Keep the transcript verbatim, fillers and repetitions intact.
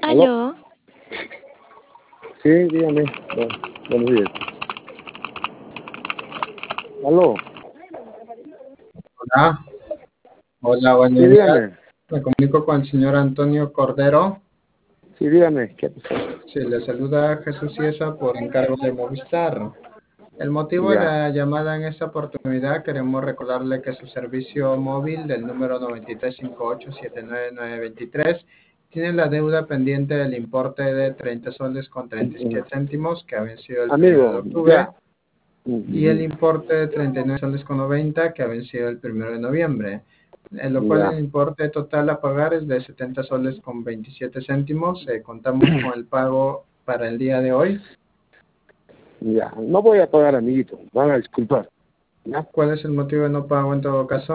¿Aló? Aló. Sí, dígame. Bueno, buenos días. ¿Aló? Hola, hola, Sí, buenos días. dígame. Me comunico con el señor Antonio Cordero. Sí, dígame. ¿Qué pasó? Sí, le saluda Jesús Ciesa por encargo de Movistar. El motivo de Ya. la llamada en esta oportunidad, queremos recordarle que su servicio móvil del número nueve tres cinco ocho siete nueve nueve dos tres tiene la deuda pendiente del importe de treinta soles con treinta y siete céntimos que ha vencido el primero de Amigo, octubre ya. y el Ujú. importe de treinta y nueve soles con noventa que ha vencido el primero de noviembre, en lo cual Ya. el importe total a pagar es de setenta soles con veintisiete céntimos. Eh, contamos con el pago para el día de hoy. Ya. No voy a pagar, amiguito. Van a disculpar. ¿Ya? ¿Cuál es el motivo de no pago en todo caso?